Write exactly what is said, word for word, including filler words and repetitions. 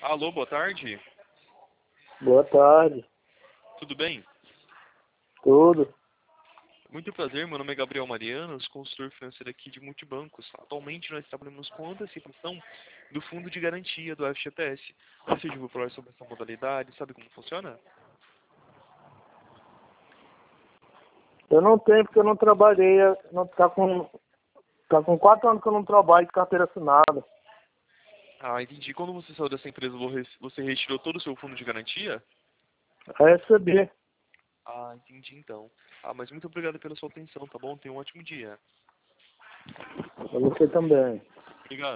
Alô, boa tarde. Boa tarde. Tudo bem? Tudo. Muito prazer, meu nome é Gabriel Marianos, consultor financeiro aqui de Multibancos. Atualmente nós trabalhamos com antecipação do fundo de garantia do F G T S. Você já ouviu falar sobre essa modalidade? Sabe como funciona? Eu não tenho porque eu não trabalhei. Não, tá, com, tá com quatro anos que eu não trabalho de carteira assinada. Ah, entendi. Quando você saiu dessa empresa, você retirou todo o seu fundo de garantia? Recebi. Ah, entendi então. Ah, mas muito obrigado pela sua atenção, tá bom? Tenha um ótimo dia. Pra você também. Obrigado.